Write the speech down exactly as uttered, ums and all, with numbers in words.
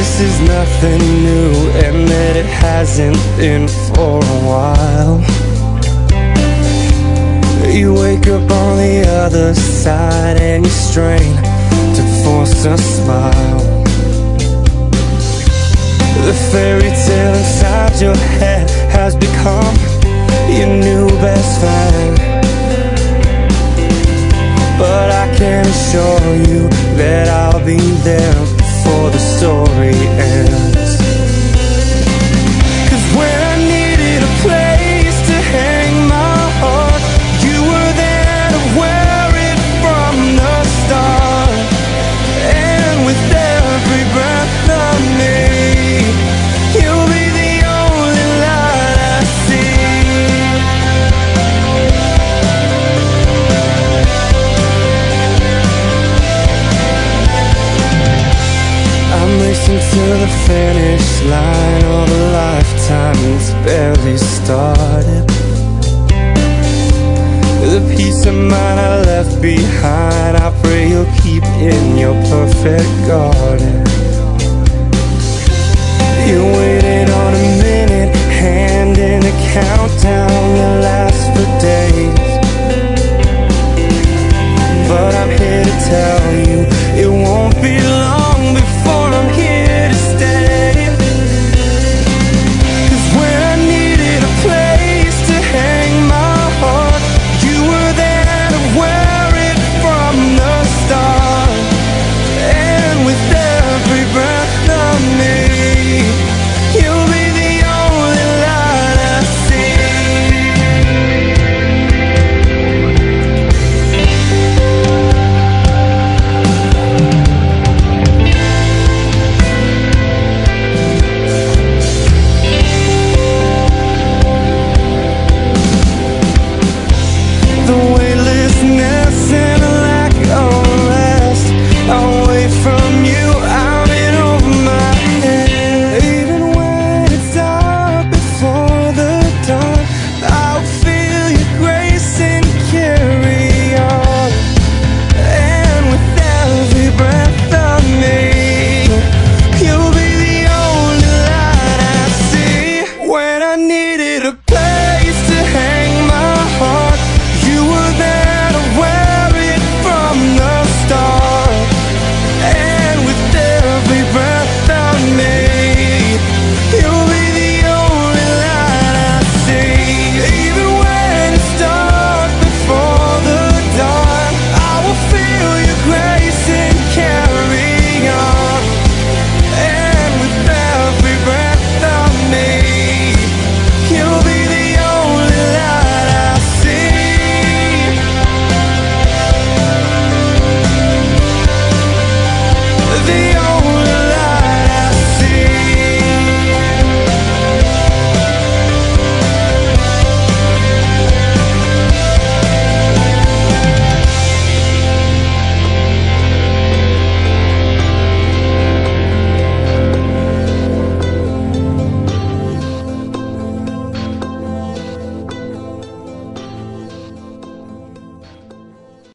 this is nothing new, and that it hasn't been for a while. You wake up on the other side and you strain to force a smile. The fairy tale inside your head has become your new best friend. But I can assure you that I'll be there before the story ends. 'Cause when I needed a place to hang my heart, you were there to wear it from the start. And with every breath of me, you'll be the only light I see. I'm racing to the finish line of a lifetime that's barely started. The peace of mind I left behind, I pray you'll keep in your perfect garden.